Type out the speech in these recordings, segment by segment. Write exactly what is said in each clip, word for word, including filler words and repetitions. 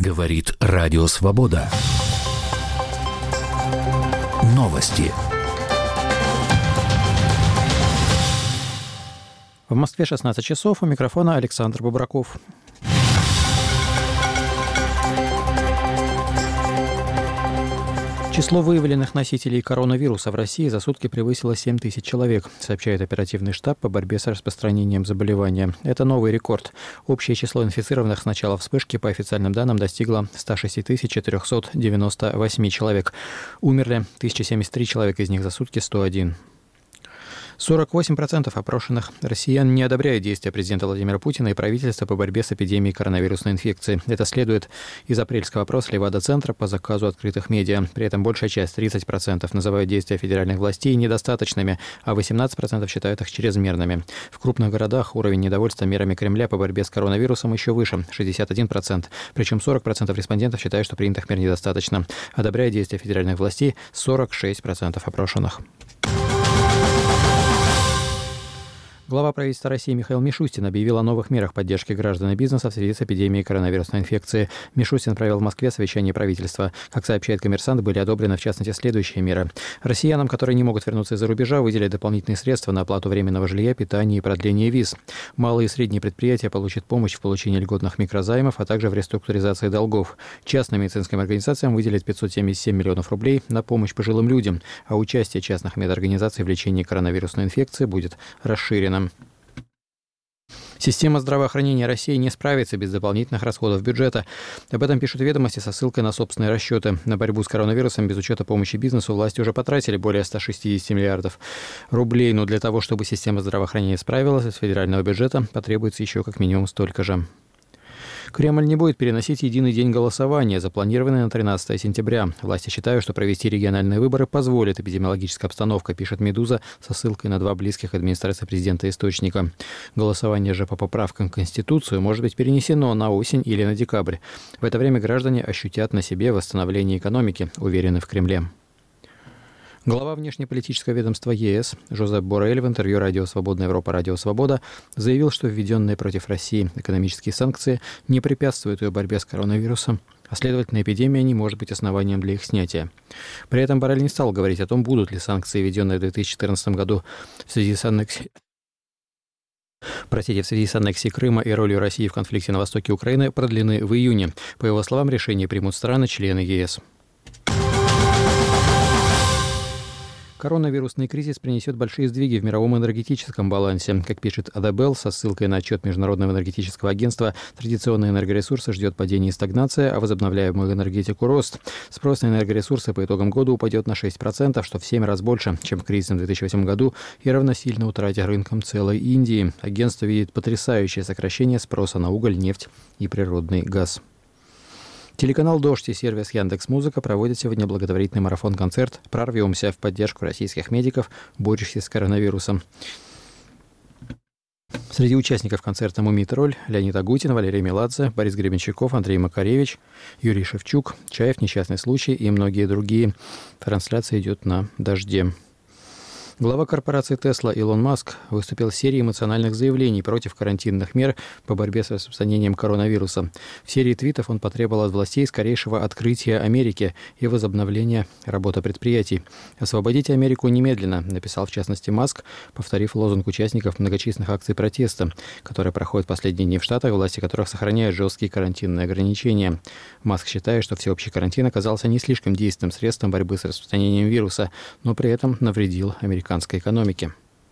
Говорит Радио Свобода. Новости. В Москве шестнадцать часов. У микрофона Александр Бубраков. Число выявленных носителей коронавируса в России за сутки превысило семь тысяч человек, сообщает оперативный штаб по борьбе с распространением заболевания. Это новый рекорд. Общее число инфицированных с начала вспышки, по официальным данным, достигло сто шесть тысяч четыреста девяносто восемь человек. Умерли тысяча семьдесят три человека, из них за сутки сто один. сорок восемь процентов опрошенных россиян не одобряют действия президента Владимира Путина и правительства по борьбе с эпидемией коронавирусной инфекции. Это следует из апрельского опроса Левада-центра по заказу открытых медиа. При этом большая часть, тридцать процентов, называют действия федеральных властей недостаточными, а восемнадцать процентов считают их чрезмерными. В крупных городах уровень недовольства мерами Кремля по борьбе с коронавирусом еще выше – шестьдесят один процент. Причем сорок процентов респондентов считают, что принятых мер недостаточно. Одобряют действия федеральных властей сорок шесть процентов опрошенных. Глава правительства России Михаил Мишустин объявил о новых мерах поддержки граждан и бизнеса в связи с эпидемией коронавирусной инфекции. Мишустин провел в Москве совещание правительства. Как сообщает «Коммерсант», были одобрены, в частности, следующие меры. Россиянам, которые не могут вернуться из-за рубежа, выделят дополнительные средства на оплату временного жилья, питания и продление виз. Малые и средние предприятия получат помощь в получении льготных микрозаймов, а также в реструктуризации долгов. Частным медицинским организациям выделят пятьсот семьдесят семь миллионов рублей на помощь пожилым людям, а участие частных медорганизаций в лечении коронавирусной инфекции будет расширено. Система здравоохранения России не справится без дополнительных расходов бюджета. Об этом пишут «Ведомости» со ссылкой на собственные расчеты. На борьбу с коронавирусом без учета помощи бизнесу власти уже потратили более ста шестидесяти миллиардов рублей. Но для того, чтобы система здравоохранения справилась, из федерального бюджета потребуется еще как минимум столько же. Кремль не будет переносить единый день голосования, запланированный на тринадцатое сентября. Власти считают, что провести региональные выборы позволит эпидемиологическая обстановка, пишет «Медуза» со ссылкой на два близких администрации президента источника. Голосование же по поправкам к Конституцию может быть перенесено на осень или на декабрь. В это время граждане ощутят на себе восстановление экономики, уверены в Кремле. Глава внешнеполитического ведомства ЕС Жозеп Боррель в интервью радио «Свободная Европа», радио «Свобода» заявил, что введенные против России экономические санкции не препятствуют ее борьбе с коронавирусом, а следовательно, эпидемия не может быть основанием для их снятия. При этом Боррель не стал говорить о том, будут ли санкции, введенные в две тысячи четырнадцатом году в связи с аннексией Простите, в связи с аннексией Крыма и ролью России в конфликте на востоке Украины, продлены в июне. По его словам, решение примут страны-члены ЕС. Коронавирусный кризис принесет большие сдвиги в мировом энергетическом балансе. Как пишет Адабелл со ссылкой на отчет Международного энергетического агентства, традиционные энергоресурсы ждет падение и стагнация, а возобновляемую энергетику – рост. Спрос на энергоресурсы по итогам года упадет на шесть процентов, что в семь раз больше, чем в кризисном две тысячи восьмом году, и равносильно утрате рынком целой Индии. Агентство видит потрясающее сокращение спроса на уголь, нефть и природный газ. Телеканал «Дождь» и сервис «Яндекс.Музыка» проводят сегодня благотворительный марафон-концерт «Прорвемся» в поддержку российских медиков, борющихся с коронавирусом. Среди участников концерта «Мумий Тролль» Леонид Агутин, Валерий Меладзе, Борис Гребенщиков, Андрей Макаревич, Юрий Шевчук, Чаев, «Несчастный случай» и многие другие. Трансляция идет на «Дожде». Глава корпорации Tesla Илон Маск выступил с серией эмоциональных заявлений против карантинных мер по борьбе с распространением коронавируса. В серии твитов он потребовал от властей скорейшего открытия Америки и возобновления работы предприятий. «Освободите Америку немедленно», написал в частности Маск, повторив лозунг участников многочисленных акций протеста, которые проходят последние дни в Штатах, власти которых сохраняют жесткие карантинные ограничения. Маск считает, что всеобщий карантин оказался не слишком действенным средством борьбы с распространением вируса, но при этом навредил американцам. Американской экономики.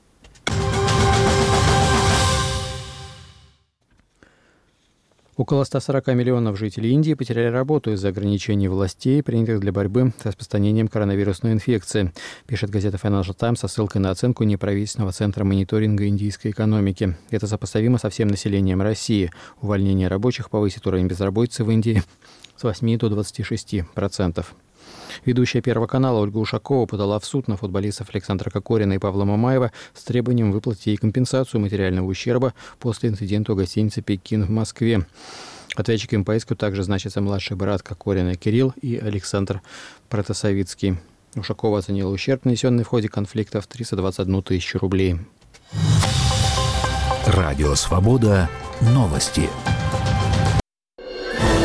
Около ста сорока миллионов жителей Индии потеряли работу из-за ограничений властей, принятых для борьбы с распространением коронавирусной инфекции, пишет газета Financial Times со ссылкой на оценку неправительственного центра мониторинга индийской экономики. Это сопоставимо со всем населением России. Увольнение рабочих повысит уровень безработицы в Индии с восьми до двадцати шести процентов. Ведущая Первого канала Ольга Ушакова подала в суд на футболистов Александра Кокорина и Павла Мамаева с требованием выплатить ей компенсацию материального ущерба после инцидента у гостиницы «Пекин» в Москве. Ответчиками по иску также значится младший брат Кокорина Кирилл и Александр Протасовицкий. Ушакова оценила ущерб, нанесенный в ходе конфликта, в триста двадцать одну тысячу рублей. Радио «Свобода». Новости.